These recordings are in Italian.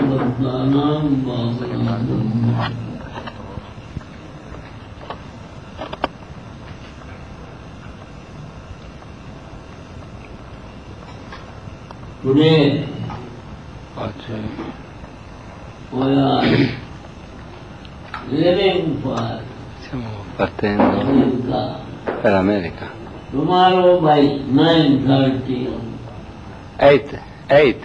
Today, Oggi we are leaving for stiamo partendo America. per l'America. Tomorrow by 9:30. 8. 8.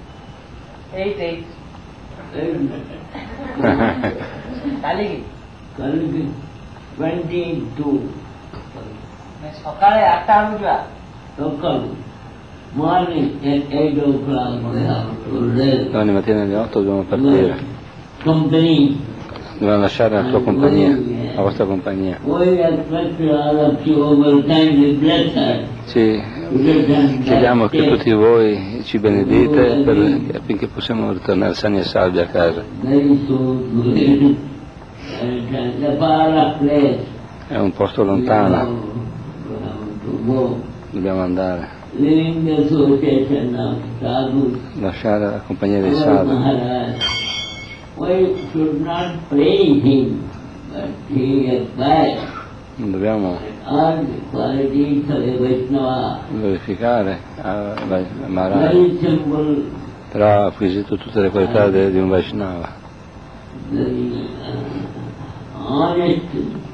কালি Kalki 22. সকালে 8টা বাজে Local. Morning at 8 o'clock we have to leave. Domani mattina alle 8 dobbiamo partire. Company. Dobbiamo lasciare la tua compagnia, la vostra compagnia. We expect all of you over time to bless us. Ci chiediamo che tutti voi ci benedite affinché possiamo ritornare sani e salvi a casa. Very soon, the far place. È un posto lontano, We have to go. dobbiamo andare, Leaving the association of sadhus. lasciare la compagnia dei Our sadhu. Maharaj. We should not praise him, but he is back. Non dobbiamo All the qualities of a Vaishnava. glorificare Maharaj, Very simple, però ha acquisito tutte le qualità di un Vaishnava, very honest.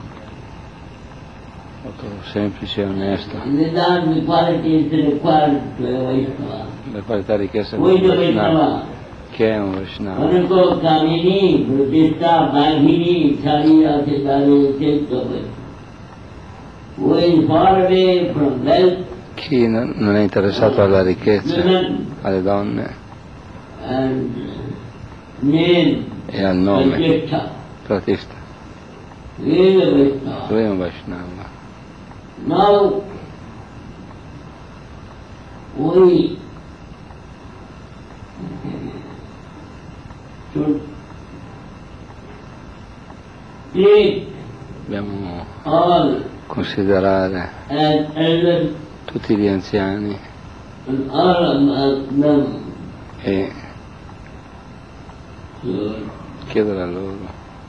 molto semplice e onesto, These are the qualities required to a Vaishnava. le qualità richieste da Who un is a Vaishnava. Vaishnava? Che è un Vaishnava? Anako Kamini, Pratishta, Bhagini, Chariya, Siddhari, Chittope. Who is far away from wealth, Chi non è interessato alla ricchezza, women, alle donne and name, e al nome, Pratishta. Pratista. He is a Vaishnava. Lui è un Vaishnava. Now, we should treat Dobbiamo all considerare as elders tutti gli anziani and all of them e should chiedere a loro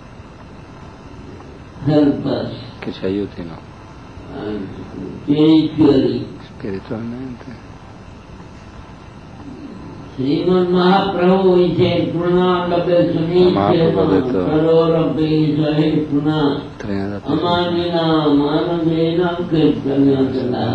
help us che ci aiutino and spiritually. spiritualmente. Sriman Mahaprabhu said, Pranadabhe Mahaprabhu ha detto, Sunitya Karorabhe Sahe Puna Trinidad Amanina Manadena Kirtanatala.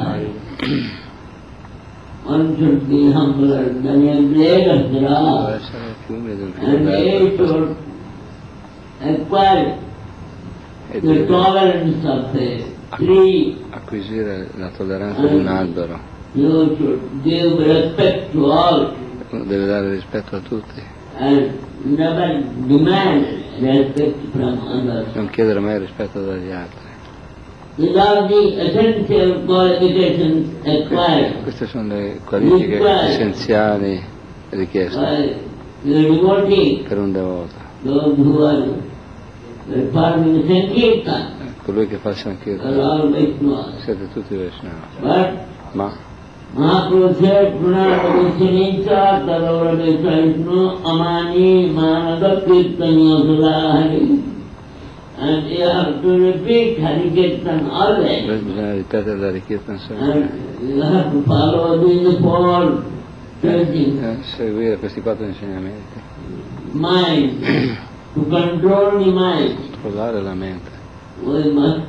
One should be humbler than a blade of deve grass, essere più umile del and they figlio should acquire e the deve tolerance of a tree. acquisire la tolleranza di un albero, You should give respect to all deve dare rispetto a tutti, and never demand respect from others. non chiedere mai rispetto dagli altri. These are the essential qualifications acquired Queste sono le qualifiche essenziali richieste by the devotee, per un devoto. those who are performing Sankirtan, Colui che fa il are Sankirtan, all Vaishnavas. siete tutti Vaishnava. But Ma Mahaprabhu said, Pranadavishanicha Taravravishanu Amani Manada Kirtanyasulahari. And you have to repeat Hari Kirtan always. bisogna ripetere la richiesta sempre. And you have to follow these four teachings. Seguire questi 4 insegnamenti, Mind, to control the mind, controllare la mente. we must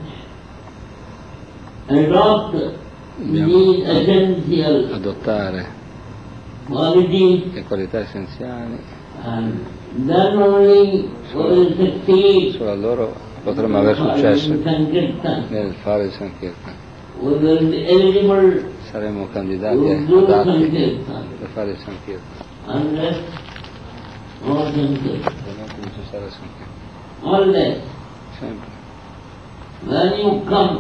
adopt these essential Adottare qualities, le qualità essenziali, and then only we will succeed solo allora potremo avere successo in Sankirtan. nel fare il Sankirtan. We will be eligible Saremo to candidati do adatti Sankirtan, per fare il Sankirtan. unless no Sankirtan. Altrimenti non ci sarà Sankirtan. Always, Sempre. when you come,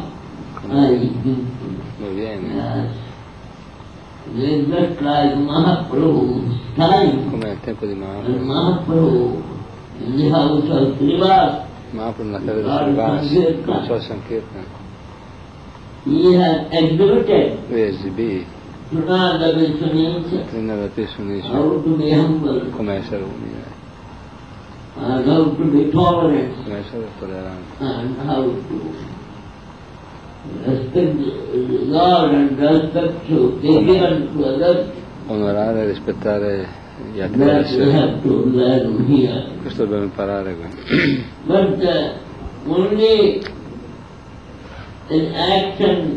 Come viene, yes, it is just like Mahaprabhu's time. come al tempo di And Mahaprabhu. Mahaprabhu in the house of Srivas, Mahaprabhu nella casa del Srivas cominciò il Sankirtan. he has exhibited Lui esibì Sunada Vishwanisa, Trinavati Sunisha, how to be humble, come essere umile, and how to be tolerant, come essere tollerante, and how to respect God and respect to be given to others. onorare e rispettare gli altri That we esseri. have to learn here. Questo dobbiamo imparare qui. But only in action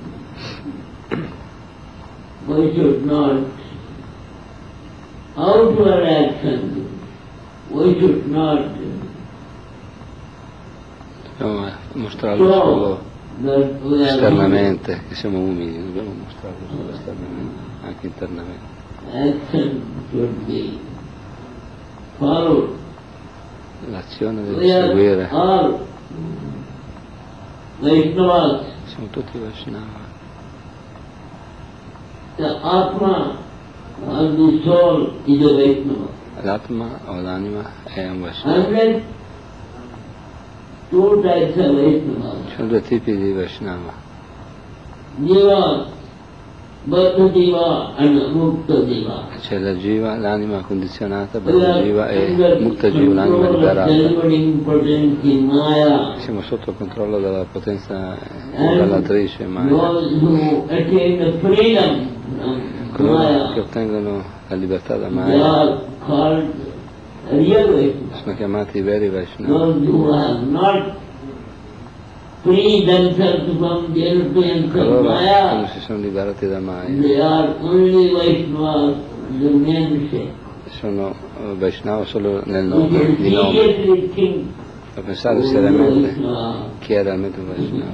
we should not, outward action we should not Dobbiamo mostrarlo show solo that we are esternamente, che siamo umili, dobbiamo mostrarlo solo esternamente, anche internamente. action should be followed. L'azione We deve are seguire. all Vaishnavas. Siamo tutti Vaishnava. The Atma of the soul is a Vaishnava. L'atma o l'anima è un Vaishnava. And then two types of Vaishnavas. Ci sono due tipi di Vaishnava. Jiva, Baddha Jiva and Mukta Jiva. C'è la Jiva, l'anima condizionata, We Baddha are Jiva e under Mukta Jiva, l'anima control of liberata. delivering potency Maya. Siamo sotto controllo della potenza idolatrice And Maya. those who attain the freedom from Coloro che Maya, ottengono la libertà da they Maya are called real Vaishnavas. sono chiamati i veri Vaishnava. Those who have not freed themselves from the influence of Coloro che non Maya, si sono liberati da Maya they are only Vaishnavas, the namesake. sono Vaishnava solo nel We nome, should di nome. seriously think A pensare seriamente Vaishnava. chi è realmente un Vaishnava.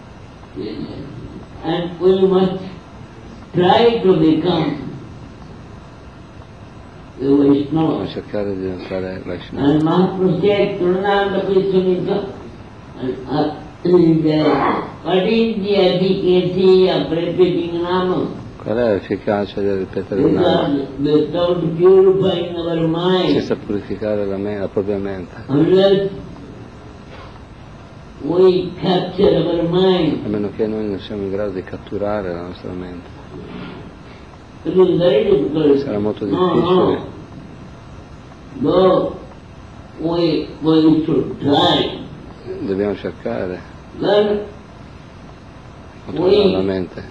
And we must try to become a Dobbiamo Vaishnava. cercare di diventare Vaishnava. And Mahaprabhu said, Purnanda Vishwanika, what is the efficacy of repeating Nama? Qual è l'efficacia di ripetere il nome Because without purifying our mind, senza purificare la propria mente? unless we capture our mind, A meno che noi non siamo in grado di catturare la nostra mente. it is very difficult. Sarà molto No, difficile. no. We should try. Dobbiamo cercare Then di controllare la mente.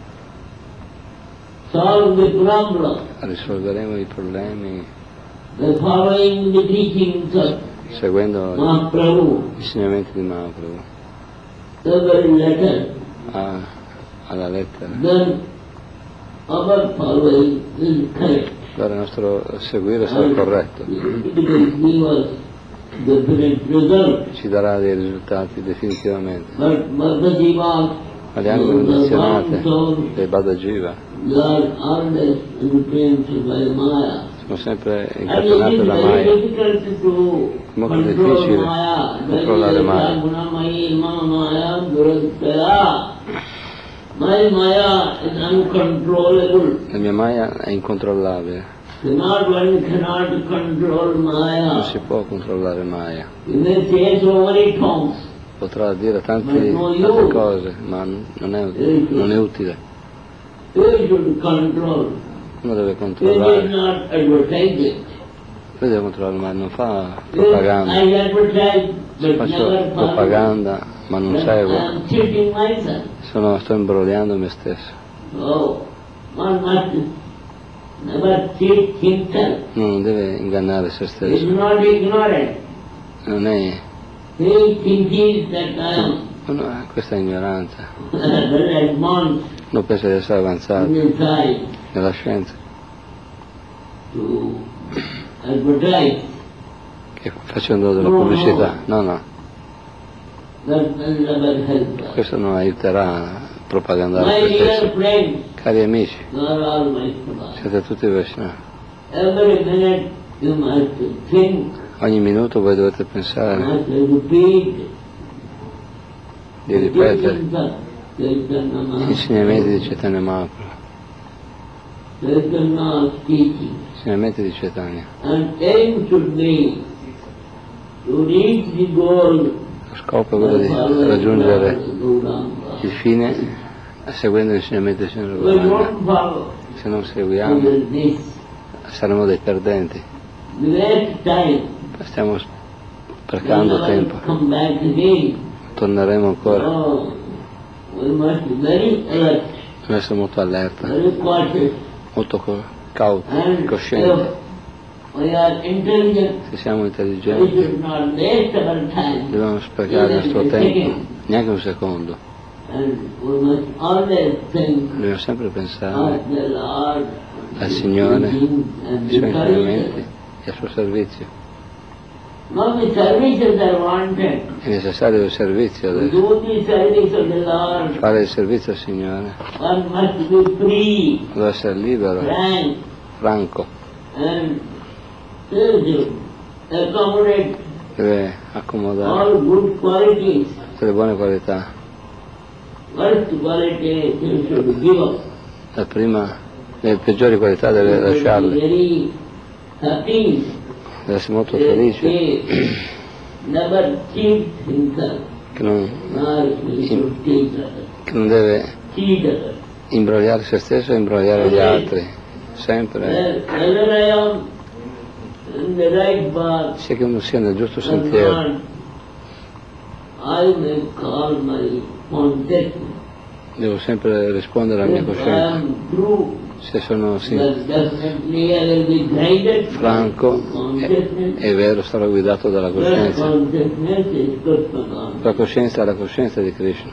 solve the problem Risolveremo i problemi by following the teachings of seguendo Mahaprabhu, gli insegnamenti di Mahaprabhu every letter. alla lettera. Then our following is correct. Allora il nostro seguire sarà corretto, It will give us definite result. ci darà dei risultati definitivamente. But Bhagavad Gita, Ma le anime condizionate, le Bada Jiva, they are always influenced by Maya. sono sempre And it incatenate is da very Maya. difficult to Molto control difficile Maya. controllare Maya. Gunamayi Maya Durastaya. My Maya is uncontrollable. La mia Maya è incontrollabile, One cannot control non Maya. si può controllare Maya. You may say so many times. Potrà dire tante cose, ma non è utile. You should control. Uno deve You need controllare, not advertise it. lui deve controllare, ma non fa propaganda. I advertise, but Faccio never follow. propaganda, ma non I seguo. am cheating myself. Sto imbrogliando me stesso. So, one must never cheat himself. Non deve ingannare se He is stesso. not ignorant. Non è. He thinks that I am Questa è ignoranza. very advanced Non pensa di essere avanzato in the science nella scienza, to advertise. che facendo della pubblicità. No, That will never help us. questo non aiuterà a propagandare My se dear stesso. friends, Cari amici, you are all Vaishnavas. siete tutti Vaishnava. Every minute you must think, Ogni minuto voi dovete you pensare must repeat di ripetere teachings of Chaitanya gli insegnamenti di Mahaprabhu. Chaitanya Mahaprabhu, Chaitanya's teaching. insegnamenti di Chaitanya. And aim should be to reach the goal Lo scopo è quello di raggiungere il fine seguendo gli insegnamenti del Signore We Bhagavan. don't follow. Se non seguiamo This saremo dei perdenti. great time. Stiamo sprecando Whenever tempo, we come back again. torneremo ancora. Oh, we must be very alert, Dobbiamo essere molto allerta, very cautious. molto cauti, And coscienti. if we are intelligent, Se siamo we intelligenti should not waste our time. dobbiamo sprecare il nostro tempo, neanche un secondo. And we must always think Dobbiamo sempre pensare of the Lord, al Signore, and ai suoi the insegnamenti service. e al suo servizio. Not the services are wanted. È necessario il servizio, To do the service of the Lord, fare il servizio al Signore. one must be free, Deve essere libero, frank, franco, and to accommodate deve accomodare all good qualities. tutte le buone qualità. First quality you should give up. La prima, le peggiori qualità deve You should be lasciarle, very happy. deve essere molto felice, He never cheats himself, che non, nor he should cheat others. che non deve Cheat others. imbrogliare se stesso e imbrogliare gli altri, sempre, Whether I am in the right path sia che uno sia nel giusto or sentiero. not, I may call my consciousness. Devo sempre rispondere alla mia If I coscienza. am true, Se sono then definitely I will be guided by franco, consciousness. è vero, sarò guidato dalla That coscienza. consciousness is Krishna consciousness. La coscienza è la coscienza di Krishna.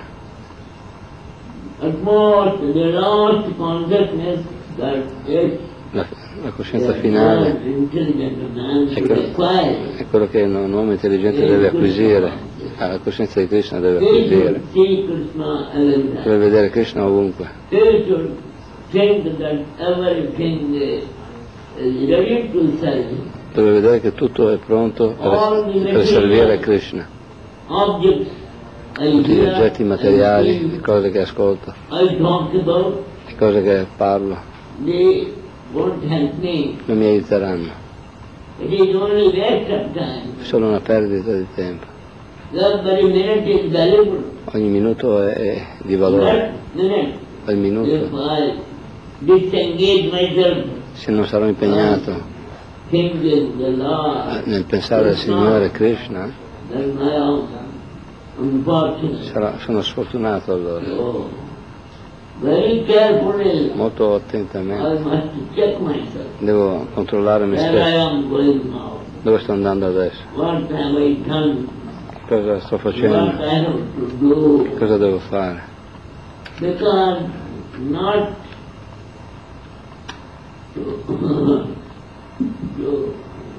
At most, the last consciousness that is La coscienza finale intelligent man è should acquire. quello che un uomo intelligente deve acquisire. La coscienza di Krishna deve He acquisire. should see Krishna everywhere. Deve vedere Krishna ovunque. He should think that everything is ready to serve him. Deve vedere che tutto è pronto per servire a Krishna. Objects, Tutti gli ideas, oggetti materiali, and le things cose che ascolto, I talked about, le cose che parlo, they won't help me. non mi aiuteranno. It is only waste of time. È solo una perdita di tempo. That very minute is valuable. Ogni minuto è di valore. That minute, Ogni minuto, if I disengage myself, se non sarò impegnato thinking the Lord, nel pensare al Signore Krishna, then I am unfortunate. sono sfortunato allora. So, very carefully, Molto I attentamente. must check myself. Devo controllare me Where I stesso. am going now. Dove sto andando adesso? What have I done? Cosa sto What facendo? I have to do? Cosa devo fare? Because not to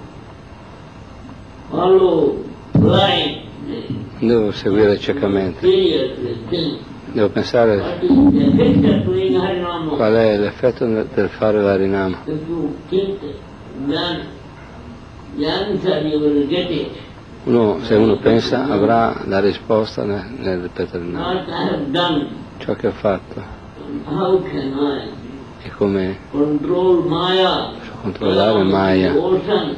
follow blindly, Devo seguire ciecamente. seriously think Devo pensare what is the effect of doing Harinama. qual è l'effetto del fare l'Harinama. If you think then the answer you will get it. Se uno pensa avrà la risposta nel ripetere il nome. What I have done, Ciò che ho fatto how can I e come control Maya? controllare Maya, Ocean,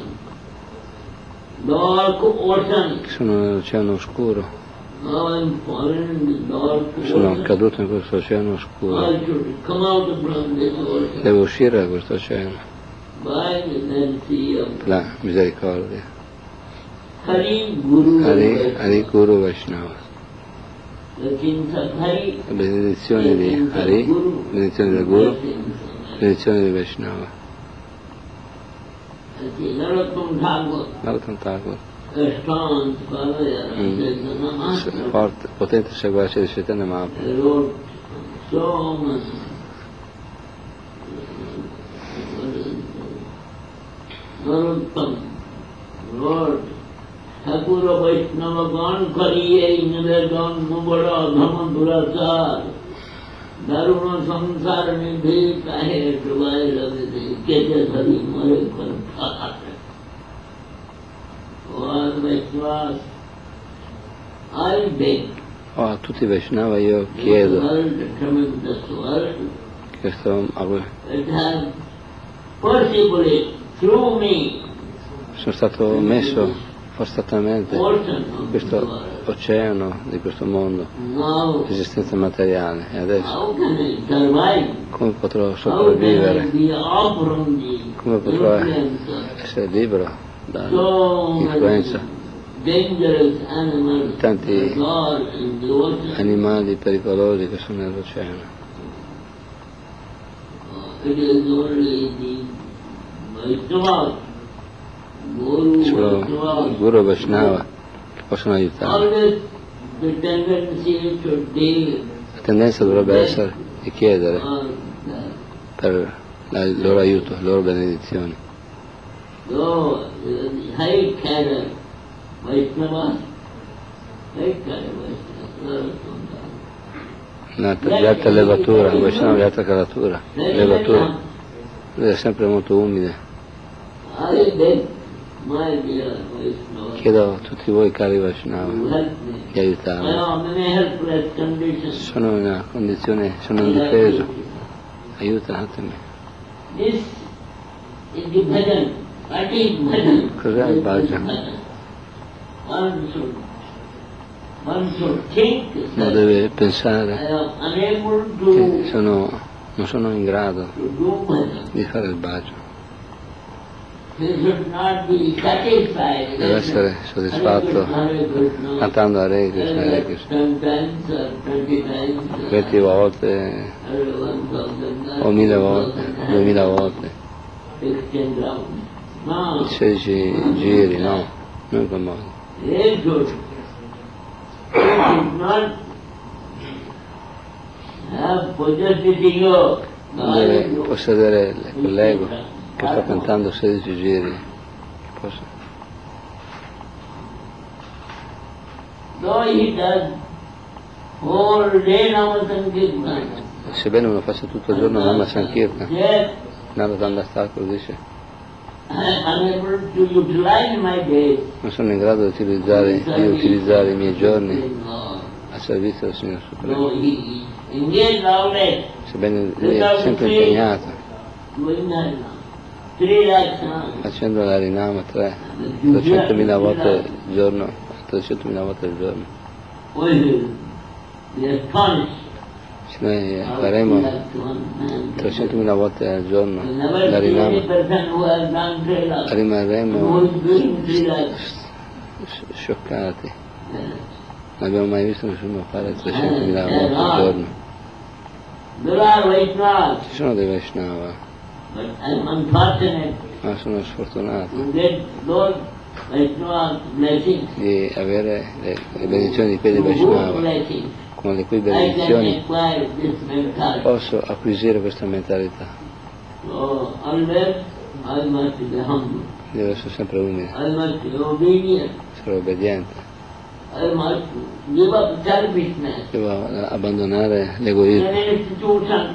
dark ocean. sono nell'oceano oscuro, Now I'm fallen in the dark sono ocean. caduto in questo oceano oscuro. I should come out from this ocean Devo uscire da questo oceano, by the mercy of la misericordia. Hari Guru. Hari Guru Vaishnava. The kings of Hari, Le benedizioni di Hari, benedizioni del Guru, benedizioni di Vaishnava. Narottam Thakur, Narottam Thakur, a strong scholar, forte, potente seguace di Chaitanya Mahaprabhu. He wrote so much. Narottam wrote ঠাকুর বৈষ্ণবগণ করিয়ে নিবেদন মুবড় ধম দুরাচার দারুণ সংসার নিধি কাহে ডুবাই রবে কেটে ধরি মরে কথা I beg A tutti i Vaishnava io chiedo world, tremendous world, che it has possibly through me sono stato messo forzatamente portion of questo the world. oceano di questo mondo, Now, l'esistenza materiale. E adesso how can I survive? come potrò How can I sopravvivere? be off from the Come potrò influence of essere libero so dall'influenza many dangerous animals Tanti that are in the ocean? animali pericolosi che sono nell'oceano? It is only the Vaishnavas, Guru Solo il Vaishnavas. Guru Vaishnava che possono aiutare. Always the tendency should be La tendenza dovrebbe essere di chiedere per il loro aiuto, le loro benedizioni. so high caste Vaishnavas, Di alta levatura, un Vaishnava di alta levatura, lui è sempre molto umile. I beg my dear Vaishnava, Chiedo a tutti voi cari Vaishnava to help me. di I aiutarmi. am in a helpless condition. Sono in una condizione, sono indifeso, aiutatemi. This is the bhajan. What is bhajan? Cos'è il bhajan? One should think Uno that deve pensare I am unable che to non sono in grado do bhajan. di fare il bhajan. He should not be satisfied. Deve essere soddisfatto cantando Hare Krishna, Hare Krishna, 10 times or 20 times. 20 volte o 1000 volte, 2000 volte, 16 rounds. No, 16 giri, no, non in quel modo. very good. He should not have possessed the ego. Non deve possedere quell'ego che sta cantando 16 giri. Che posso- Though he does whole day Nama Sankirtan. Sebbene uno faccia tutto il giorno Nama Sankirtan, Yet Narottam Thakur dice, I am unable to utilize my days. non sono in grado di utilizzare i miei giorni a servizio del Signore So Supremo. he engaged always Sebbene lui è sempre impegnato, doing that now. 3 lakhs now. facendo l'Harinama 300.000 volte al giorno, 300.000 volte al giorno. We are astonished. Se noi faremo 300.000 volte al giorno l'Harinama, rimarremo scioccati. Non abbiamo mai visto nessuno fare 300.000 volte al giorno. Ci sono dei Vaishnava, But I am unfortunate ma sono sfortunato to get those Vaishnava blessings. di avere le benedizioni di quei Those Vaishnava, blessings. con le cui I can benedizioni acquire this mentality. posso acquisire questa mentalità. So always I must be humble. Devo essere sempre umile, I must be obedient. essere obbediente, I must give up selfishness. devo abbandonare l'egoismo. In an institution,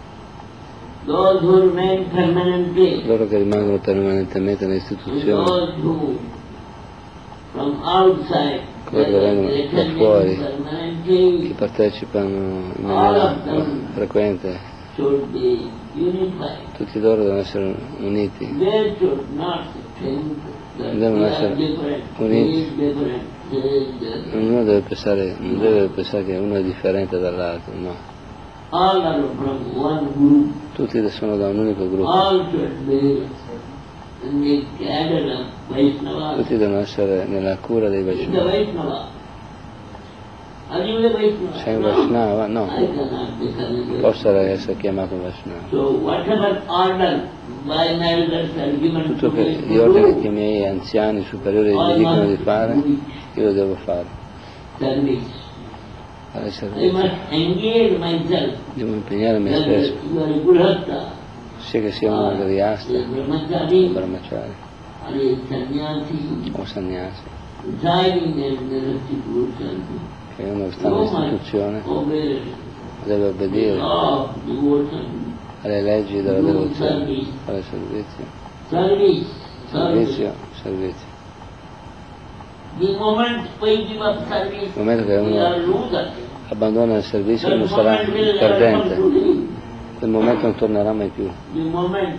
those who remain permanently, Loro che rimangono permanentemente and nell'istituzione, those who from outside, Quello che vengono they da attend fuori, permanently, che partecipano in maniera frequente, should be unified. tutti loro devono essere uniti, They should not think that Devono they are essere different. uniti. He is different. He is different. ognuno deve pensare, non deve pensare che uno è differente dall'altro, no. All are from one group. Tutti sono da un unico gruppo, All should be in the cadre of Vaishnava. tutti devono essere nella cura dei The Vaishnava. Vaishnava. Are you a Vaishnava? Sei un Vaishnava? No, I cannot become a posso Vaishnava. essere chiamato Vaishnava. So whatever order my elders are given Tutto to me che to gli ordini che do, i miei anziani superiori mi I dicono di must fare, do it. io lo devo fare. Service. Fare I servizio. must engage myself. Devo impegnare me Whether stesso, you are a Grihastha, sia che sia un Grihastha, a Brahmachari, un Brahmachari or a sannyasi, o sannyasi, residing in the institution, che uno sta you must nell'istituzione, obey deve the obbedire law of devotion. alle leggi della Do devozione, service. fare servizio, Service. Service. servizio, servizio. The moment we give up service, Il momento che we uno are losers. abbandona il servizio That uno sarà moment will never come perdente, to live. quel momento non tornerà mai più. The moment,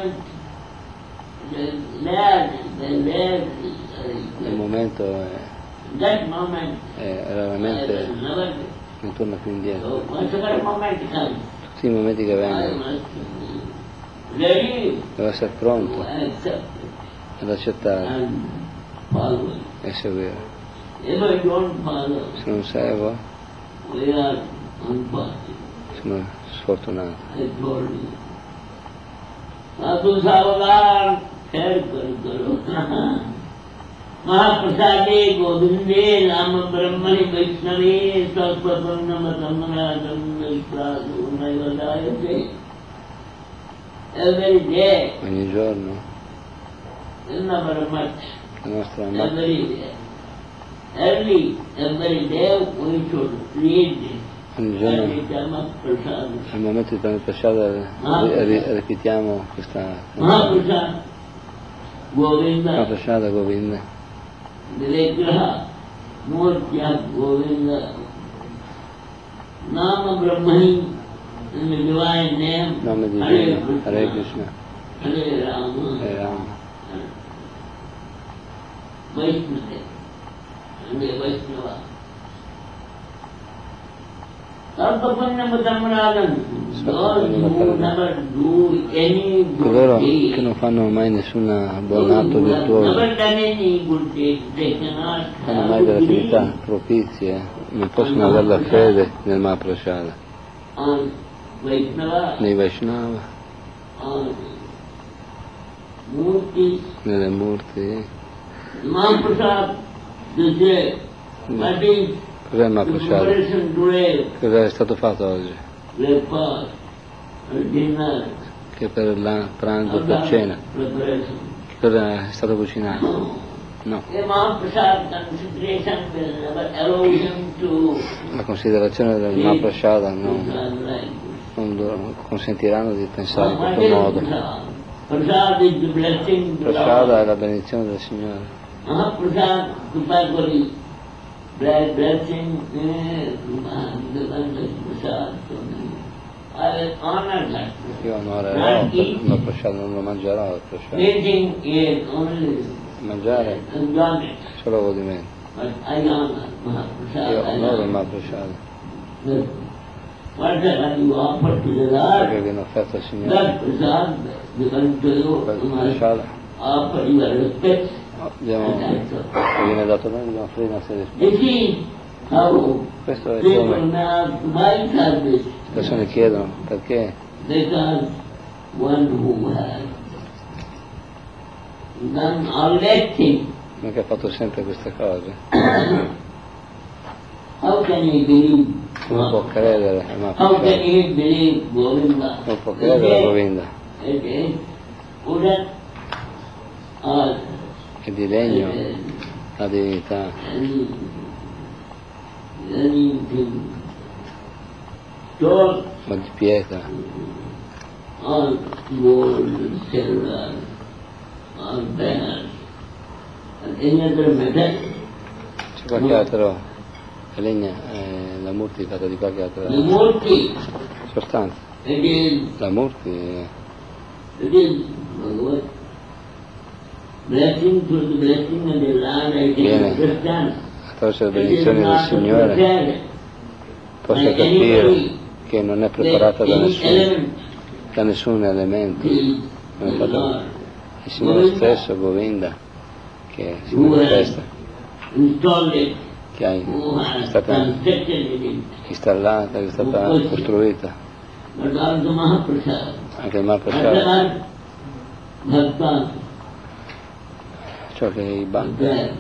the lad, Il momento that moment, era la I mente will never non torna più indietro. so whatever moment comes, Tutti i momenti che I vengono must be ready deve essere to pronto accept ad accettare and follow. e seguire. If I don't follow, Se non seguo, we are unfortunate. sono sfortunato. I told you. साधु सावधान खैर करो महाप्रसादे गोविंदे नाम ब्रह्मणि वैष्णवे every day, Ogni giorno never much, la nostra mamma every day. Every day we should read ogni giorno every time of prasad. al momento di prendere prasada ripetiamo questa canzone. Mahaprasad, Govinda, Prasada Govinda, Vigraha, Murtya Govinda, Nama Brahmani, in the divine name, nome di Hare Dio, Hare Krishna, Krishna, Hare Rama, Hare Rama, Vaishnava, and the Vaishnava. Those who never do any coloro good deed, che non fanno mai nessuna buon atto virtuoso, never done any good deed, they cannot fanno have mai delle belief attività propizie, non possono avere la fede nel Mahaprasada, on Vaishnava, nei Vaishnava, on Murti, nelle Murti. Mahaprasad, they say, what is Cos'è il the Mahaprasada? preparation today? Cos'è stato fatto oggi? Breakfast, dinner, Che per il pranzo, per cena, preparation. cosa è stato cucinato? No. No. A Mahaprasad consideration will never allow him to La considerazione del Mahaprasada non non consentiranno di pensare in questo modo. Prasad is the blessing of the Prasada è Lord. la benedizione del Signore. Mahaprasad, Kupagori, blessing, Prasad. I will honor that. Io onorerò il Mahaprasada, non lo mangerò il Prasada. Eating is only Mangiare enjoyment, solo godimento. but I honor Mahaprasad. Io I onoro il honor. Mahaprasada Whatever you offer to the perché Lord, viene offerto al Signore. that Prasad becomes to you. Quel You must Prasada offer your respect. viene dato a noi, dobbiamo offrire i nostri rispetti. This is how Questo è people come now buy service, le persone chiedono perché because one who has done all that thing, non che ha fatto sempre queste cose. how can he believe? Non può credere a How can Mahaprasada, he believe Govinda? non può credere a Govinda. It is wooden or È di legno la divinità, anything, stone ma di pietra, or gold, silver, or banners, and any other metal. c'è qualche altro, la legna, la murti è fatta di qualche altra The Murti, sostanza. it is La murti Bhagavad. Blessing through the blessing of the Lord, I can Viene. understand. attraverso le It is benedizioni del not Signore prepared possa by capire anybody, che non è by preparata any element. da nessun elemento. It is Non è the fatto Lord il Signore stesso, Govinda, che si who has manifesta, installed it, che è who has stata constructed it, installata, che è stata costruita. but also Mahaprasad. Anche il Mahaprasada, Prasad, Bhakta, ciò che i bhakta there,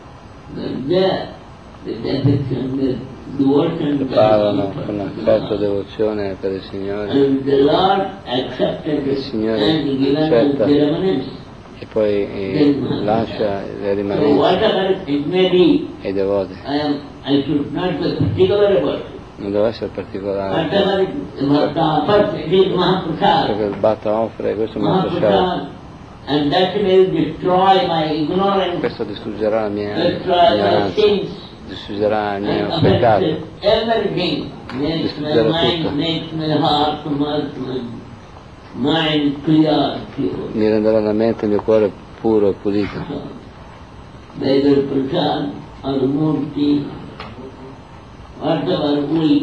the affection, the devotion, preparano con affetto e devozione per il Signore and the Lord accepted it Signore and given us accetta. the remnants. e poi lascia le So rimanenze whatever it may be, ai devoti. I should not be particular about it. Non deve essere particolare. Whatever Bhakta offers, it is Ciò Mahaprasad. che il bhakta offre, questo è Mahaprasada. Mahaprasad. And that will destroy my ignorance, Questo distruggerà la mia destroy my ignoranza, sins, distruggerà il mio and peccato, affects everything. Makes my Distruggerà mind, tutto. makes my heart, my mind clear, pure. mi renderà la mente e il mio cuore puro e pulito. So, by the Prasad, or Murti, whatever we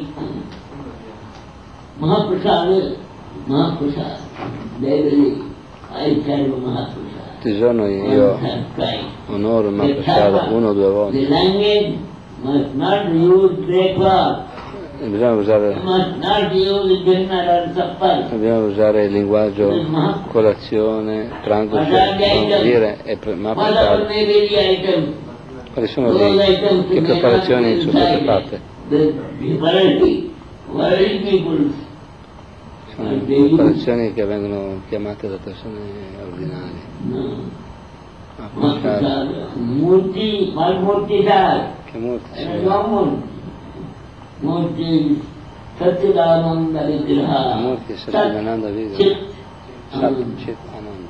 Mahaprasad, they will, I tell Mahaprasad. Tutti i giorni io onoro il Mahaprasad 1 o 2 volte. The language must not use breakfast, Bisogna usare, must not use dinner or supper. dobbiamo usare il linguaggio colazione, pranzo, cena, dire e Whatever Mahaprasad. may be the item, Quali sono those items le preparazioni sono state fatte? the worldly people. Sono preparazioni che vengono chiamate da persone ordinarie. No. Mahaprasad, Mahaprasad, Murti, what Murti does? che molti There is sono. no Murti. Murti, Satchidananda Vigraha. Murti Satchidananda Vigraha. Chit Sat Ananda. Chit Ananda.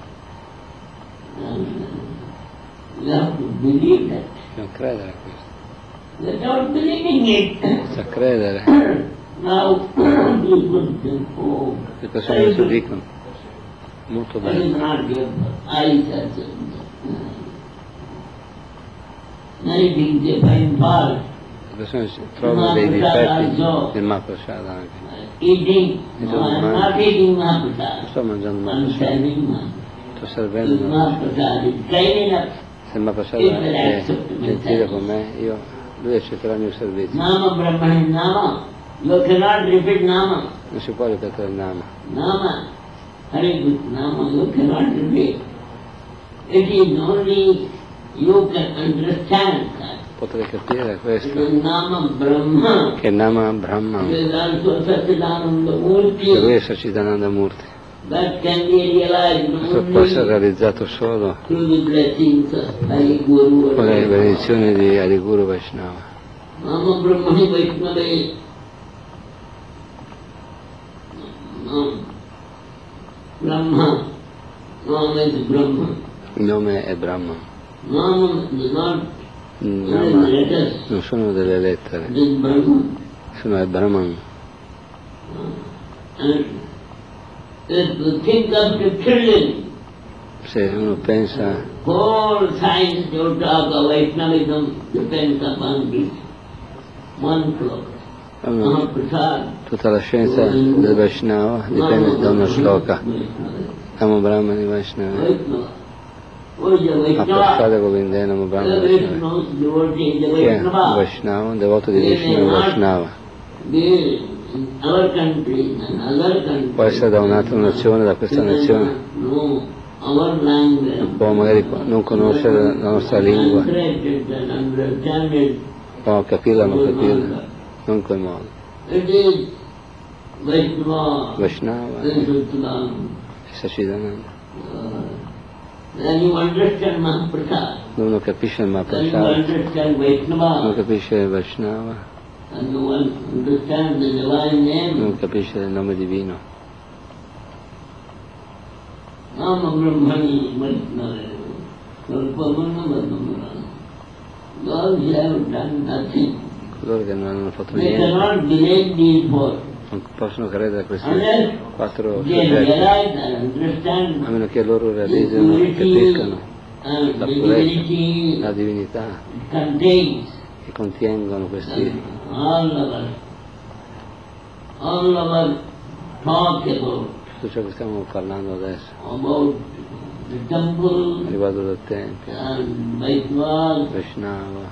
You have to believe that. Dobbiamo credere a questo. Without believing it, Senza credere, now people think, oh, le persone adesso dicono molto that is bello. not good. I said so. Many things they find fault. Le persone trovano dei difetti nel Mahaprasad anche. Eating, no, I'm not eating Non Mahaprasad. sto mangiando I'm Mahaprasad, serving Mahaprasad. sto If servendo Mahaprasad. Mahaprasad is kind enough, Se il Mahaprasad è gentile con me, lui accetterà il mio servizio. Nama Brahman is Nama. You cannot repeat Nama. Non si può ripetere il Nama. Nama, Hare Krishna Nama, you cannot repeat. It is only you can understand that. Potrei capire It questo, is Nama Brahma. che Nama Brahman, It is also Satchidananda che lui Murti. è Satchidananda Murti. That can be realized Questo può essere only realizzato solo through the blessings of Hari Guru. con le benedizioni di Hariguru Vaishnava. Nama Brahmani Vaishnava. Brahma. Nama is Brahma. Il nome è Brahman. Nama is not Nama letters. non sono delle lettere, It is Brahma. sono il Brahman. And if you think of the children, Se uno pensa whole science you talk of Vaishnavism depends upon this one flow. Mahaprasad. tutta la scienza del Vaishnava dipende da uno shloka. Namo Brahmani Vaishnava. Vaishnava. Who is a Mahaprasad Vaishnava? Govinde Namo Brahmani The Vaishnava. Vaishnava, devotee is a Chi è un Vaishnava. Vaishnava? Un devoto di Vishnu Vaishnava. Be in our country and other countries. Può essere da un'altra nazione, da questa nazione. No, our language. Può magari non conoscere la nostra lingua, Translated and understand it. può capirla o non capirla, non in quel modo. It is Vaishnava. Vaishnava Then è Satchidananda. Satchidananda. Then you understand Mahaprasad. Uno capisce il Then you Mahaprasad, understand uno Vaishnava. capisce il Vaishnava, And you understand the divine name. uno capisce il nome divino. Nama Brahmani Vaishnava. Kalpamana Vadamara. Those have done nothing. Coloro che non hanno fatto They niente cannot believe these four. non possono credere a questi Unless 4 they soggetti, realize and understand a meno che loro the realizzino e purity capiscano and la the purezza, divinity la divinità it contains. che contengono questi. All our talk Tutto ciò che stiamo parlando adesso about the temple riguardo del Tempio, and Vaishnava Vaishnava,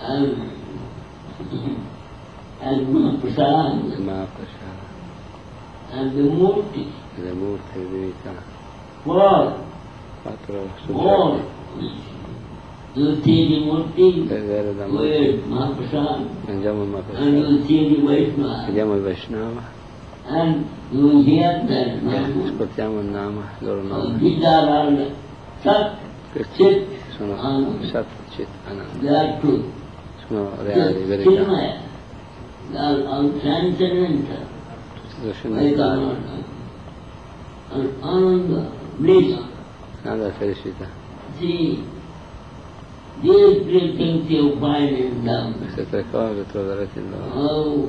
and Mahaprasad il Mahaprasad, and the Murti. le Murti, le divinità, Four 4 more. soggetti. You see the Murti, Vedere da Murti, where Mahaprasad, mangiamo il and Mahaprasad, you see the Vaishnava, vediamo il Vaishnava, and you hear that e Nama. ascoltiamo il Nama, il loro nome. These are all Sat, Questi Chit, sono Ananda. Sat, Chit, Ananda, They are true. sono reali, verità, Chinmaya. They are all transcendental. tutti Like trascendentali. Ananda, bliss. Nada felicità. See, these three things you find in them. Queste 3 cose troverete in loro. Oh,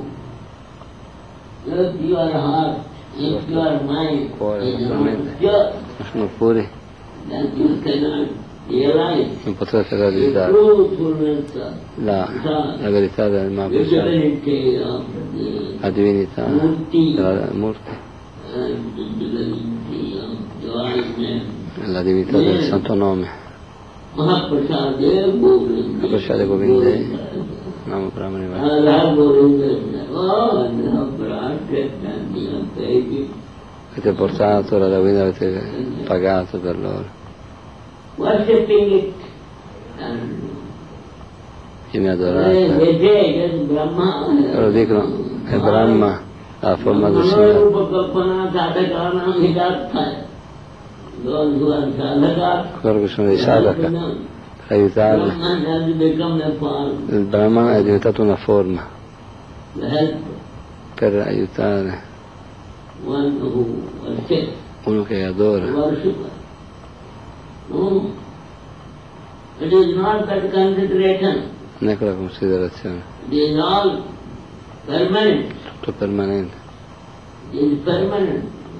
if your heart, if your mind Cuore, is la not mente. pure, Non sono puri, then you cannot realize non potrete the realizzare truthfulness of la God, verità del the Mahaprasada, divinity of the la divinità Murti, della Murti, and the divinity of divine name. la divinità del santo nome. Mahaprasada Govinda. Mahaprasada Govinda. Namo Brahmani Vajnana. Allah Govinda. Oh, Mahaprasada. Avete portato la Govinda, avete pagato per loro. Worshipping it and Chi mi adorate? they say that Brahma. Loro dicono è Brahma, la forma del Signore. Kalpana sadhakana hidatha. Those who are sadhaka, Coloro che sono dei sadhaka, per aiutarli. Brahman has become a form, Il Brahman è diventato una forma to help per aiutare one who worships, uno che adora. worshipper. No, it is not that consideration. Non è quella considerazione, It is all permanent. tutto permanente. It is permanent.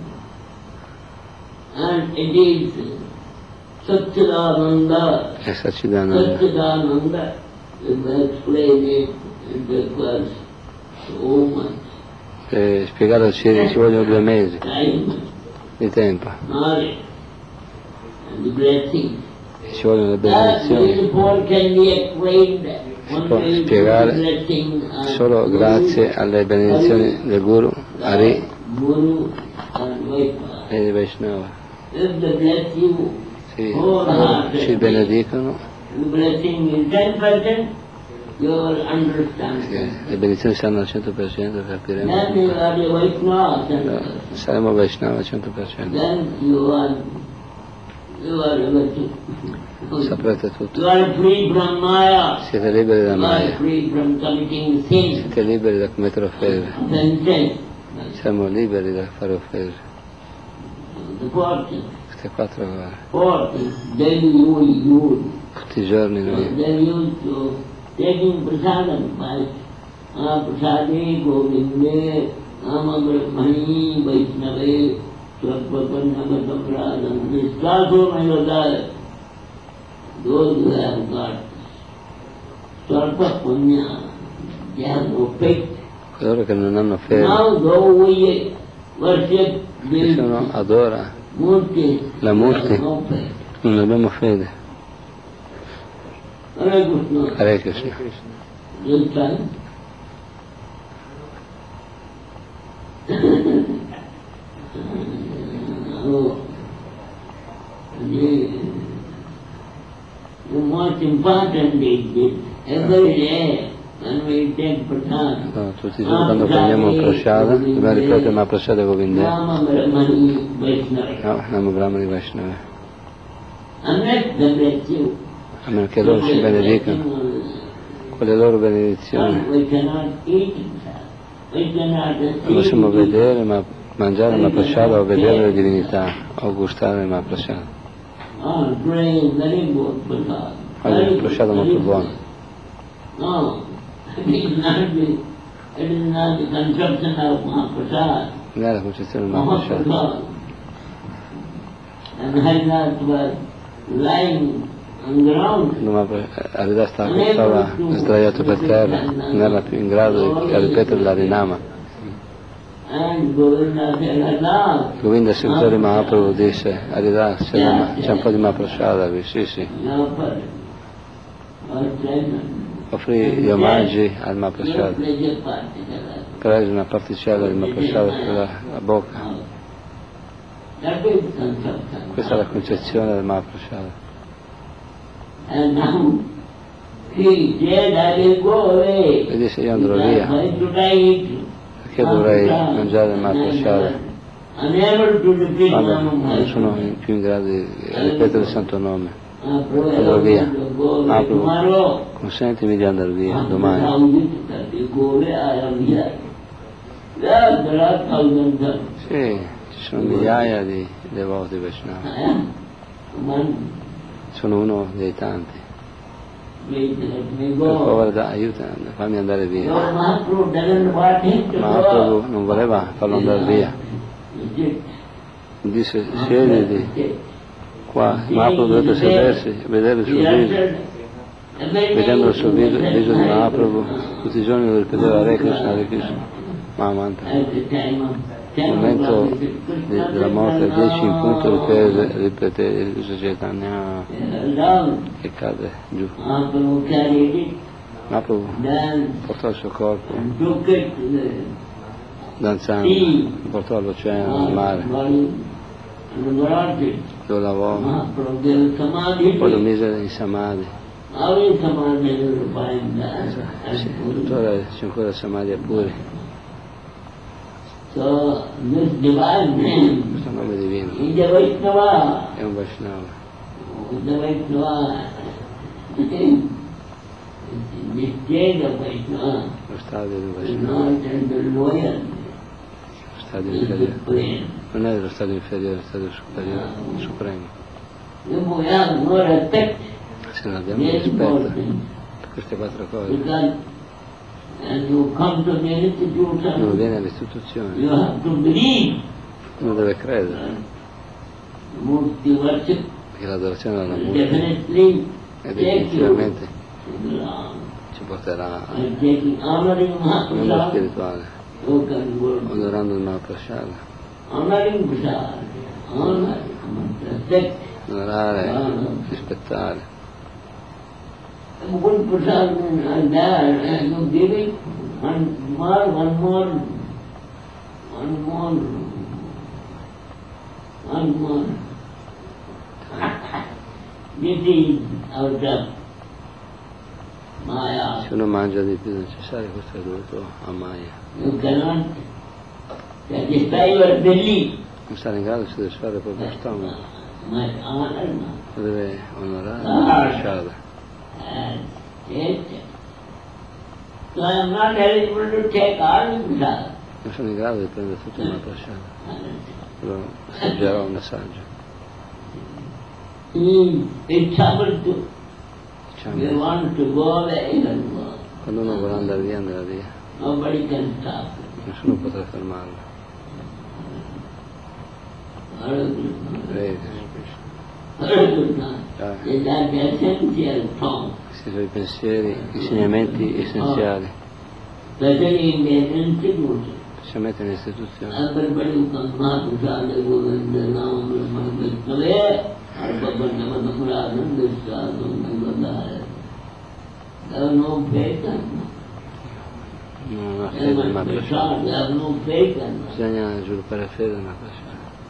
And it is Satchidananda. È Sachidananda. Satchidananda, if I explain it, it requires so much Per spiegarlo ci vogliono 2 mesi time, di tempo, knowledge, and blessing. e ci vogliono le That benedizioni. these four can be explained only può with spiegare the blessing of solo grazie alle benedizioni del Guru, Hari Guru and Vaishnava. e di Vaishnava. If they bless you, Ci benedicono, the blessing is 10%, you will understand. le benedizioni saranno al 100%, capiremo. Then you are a Vaishnava, 100%. Saremo Vaishnava al 100%. Then you are everything. Saprete tutto. You are free from Maya. Siete liberi da You are Maya, free from committing sin. siete liberi da commettere offese, Offenses. siamo liberi da fare offese. The fourth thing. Queste 4 cose. Fourth thing. Then you use. Tutti i giorni noi Then you to taking prasadam by prasade govinde nama brahmani vaishnave swarpapanama samradam. This also my Lord, those who have got swarpa punya, they have no faith. coloro che non hanno fede, Now though we worship che these sono adora murtis, la Murti, they have no faith. non abbiamo fede. Hare Krishna. Hare Krishna. This time. Oh, the most important is this. Every day when we take prasad, No, tutti i giorni quando prendiamo un prasada, dobbiamo ripetere Mahaprasada Govinda. Nama Brahmani Vaishnava. No, Namo Brahmani Vaishnava. Unless they bless you, A meno che loro ci benedicano con le loro benedizioni. we cannot eat prasad. We cannot Non possiamo vedere, ma mangiare Mahaprasada o vedere le divinità o gustare Mahaprasada. Pray very good prasad. Oggi un prasada molto buono. No, it is not the conception of Mahaprasad. Non è la concezione di Mahaprasada. Mahaprasad. And Harinat was lying on the ground. Haridasa stava sdraiato per terra, non era più in grado di ripetere l'Harinama. And Govinda said, Allah, Govinda Srivatari Mahaprabhu disse, Haridasa, c'è un po' di Mahaprasada qui, sì sì. Offrì gli omaggi al Mahaprasada, prese una particella di Mahaprasada sulla bocca. Questa è la concezione del Mahaprasada. And now he said, I will go away. E disse, io andrò via, Why should I eat? perché dovrei mangiare il Mahaprasada Unable to repeat quando Nama non sono Mahaprasada. più in grado di ripetere il santo nome. Andrò Andrò via. Mahaprabhu, tomorrow. Consentimi di andare via domani. You go away, I am here. There are thousands of Sì, ci sono migliaia di devoti Vaishnava. I am one. Sono uno dei tanti. Please let me Per go. favore, aiutami, fammi andare Your via. Mahaprabhu doesn't want him to Mahaprabhu go. non voleva farlo andare via. He did. Disse, siediti qua, Mahaprabhu dovete sedersi, vedere il suo viso. Vedendo il suo viso di Mahaprabhu, tutti i giorni lo ripeteva Hare Krishna, Hare Krishna, Mahamantra. Nel momento della morte, 10 in punto ripete il Chaitanya e cade giù. Mahaprabhu portò il suo corpo, danzando, lo portò all'oceano, al mare, lo lavò, poi lo mise in samadhi. Tuttora c'è ancora samadhi puri. So this divine name Questo nome divino is a Vaishnava. è un Vaishnava. The Vaishnava, the state of Vaishnava Lo stadio del is Vaishnava, not in the lower, lo stadio it's the inferiore. plane. Non è lo stadio inferiore, è lo stadio superiore, supremo. If we have no respect, Se non abbiamo yes, rispetto for per queste quattro cose, because and you come to the uno institution, viene all'istituzione, you have to believe uno deve credere Murti worship che l'adorazione alla will Murti definitely è take you definitivamente to the Ram. ci porterà And taking honoring al mondo Mahaprasad, spirituale, you can go onorando il Mahaprasad, honoring Prasad, honor, respect, onorare, rispettare. Good Prasad and there, and you give it one more. This is out of Maya. Se uno mangia di più del necessario, questo è dovuto a Maya. You cannot satisfy your belly. Non sarà in grado di soddisfare il proprio stomaco, My honor, lo deve onorare il Mahaprasad. and taste. So I am not eligible to take all the prasad. Non sono in grado di prendere tutto il Mahaprasad, lo assaggerò un assaggio. It's trouble to. Diciamo, You want to go away, you can go. quando uno vuole andare via, andrà via. Nobody can stop it. Nessuno potrà fermarlo. Hare Krishna. Hare Krishna. Hare Krishna. Ah. Is that the essential form? Questi sono i pensieri, insegnamenti essenziali, Especially in the institution. specialmente nelle istituzioni. Everybody who comes Mahaprasad, Govinda, Nam, Brahma, Vishnu, Arpapannamatamradam, Vishwadam, Nagavadaya. They have no faith in Non ha They fede nel must be Mahaprasad. taught, they have no faith in Bisogna sviluppare fede nel Mahaprasad.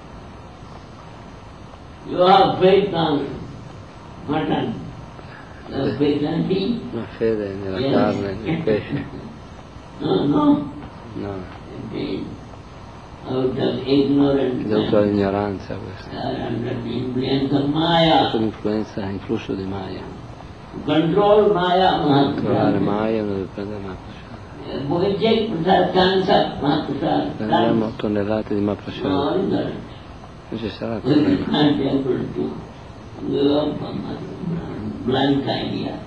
You have faith on mutton. You have faith on beef. Una fede nella Yes. carne, nel pesce. No. No, It is out of ignorance è dovuto all'ignoranza questo. under the influence of Sotto Maya. l'influenza, influsso di Maya. Control Maya, Controllare Mahaprasad. Maya non deve prendere Mahaprasad. Bhojik Prasad, Kansat, Mahaprasad. Prendiamo tonnellate di Mahaprasad, No, isn't non ci sarà it? We problema. can't be able to give up on that blank idea.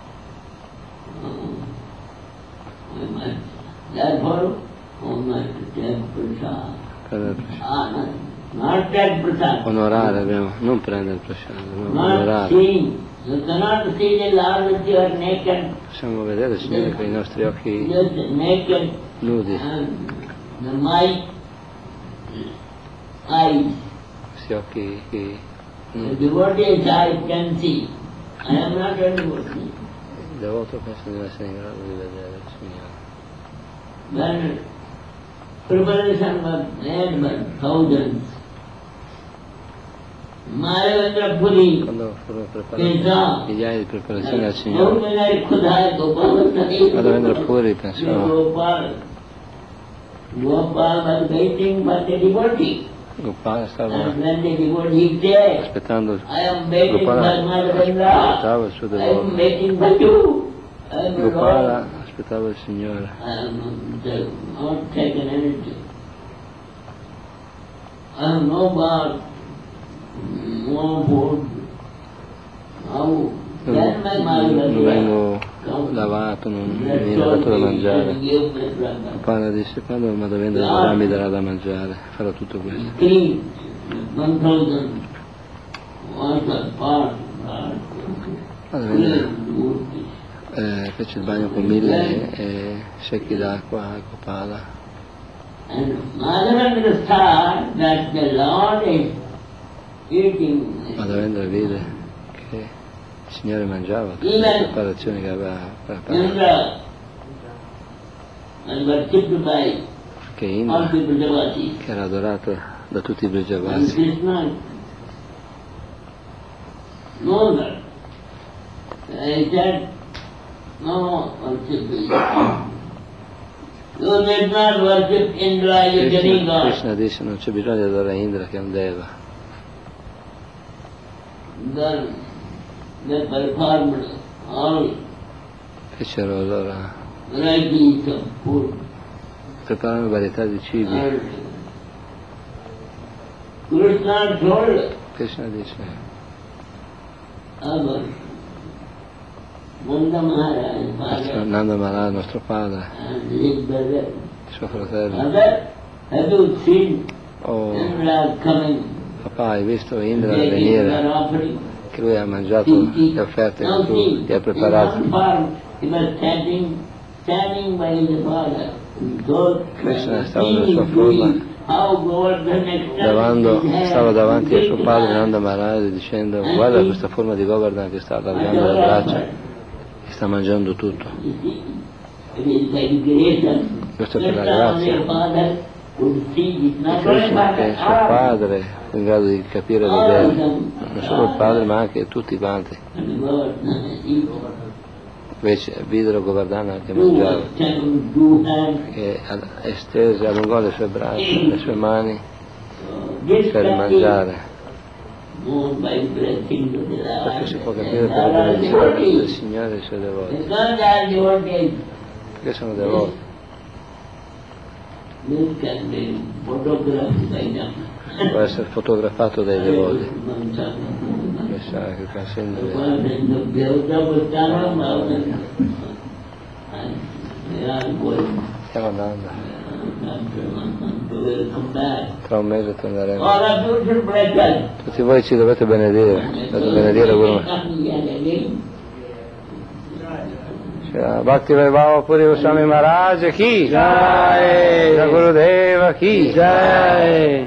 We must, therefore, we must take Prasad. Prendere il Prasad. Honor, not take Prasad. Onorare abbiamo, non prendere il Prasad, dobbiamo Not onorare. see. You cannot see the Lord with your naked, Possiamo vedere il Signore con i nostri occhi just naked nudi, and the my eyes. questi occhi che The devotee's eyes can see. I am not a devotee. il devoto pensa di essere in grado di vedere il Signore. When preparation was made by thousands, Mahavendra Puri, Quando furono preparati Krishna, migliaia di preparazioni al Signore, Gopal Khudai, Gopal Madhavendra Puri pensò, Gopal was waiting for the devotee. Gopala stava And when the devotee said, aspettando, I am waiting for Gopala Madhavendra, aspettava il suo I am devoto, waiting for you. I am the Gopala Lord. aspettava il Signore. I have not taken anything. I have no bath, no food. How can my Non vengo come? lavato, non mi Let's viene dato da all mangiare. give me brother. Gopala disse, quando Madhavendra verrà mi darà da mangiare, farò tutto questo. Clean, 1,000 Fece il bagno con 1000 secchi d'acqua a Gopala. Madhavendra vide che il Signore mangiava tutte le preparazioni che aveva preparato. Che Indra, che era adorato da tutti i Brijavasi, Krishna disse non c'è bisogno di adorare Indra che è un Deva. Fecero allora prepararono varietà di cibi. Krishna disse Nanda Maharaj, nostro padre, suo fratello, oh papà, hai visto Indra venire, che lui ha mangiato le offerte che tu gli hai preparato. Krishna stava nella sua forma, stava davanti a suo padre Nanda Maharaj dicendo guarda questa forma di Govardhan che sta allargando le braccia e sta mangiando tutto. Questo è per la grazia di Krishna che suo padre fu in grado di capire e vedere, non solo il padre ma anche tutti quanti. Invece videro Govardhana che mangiava, che estese, allungò le sue braccia, le sue mani per mangiare. Questo si può capire per la benedizione del Signore e dei suoi devoti, perché sono devoti. Può essere fotografato dai devoti. Stiamo andando. Tra un mese torneremo. Tutti voi ci dovete benedire. Dovete benedire Guru. Bhakti Vaibhava Puri Goswami Maharaj ki Jai, Gurudeva ki Jai.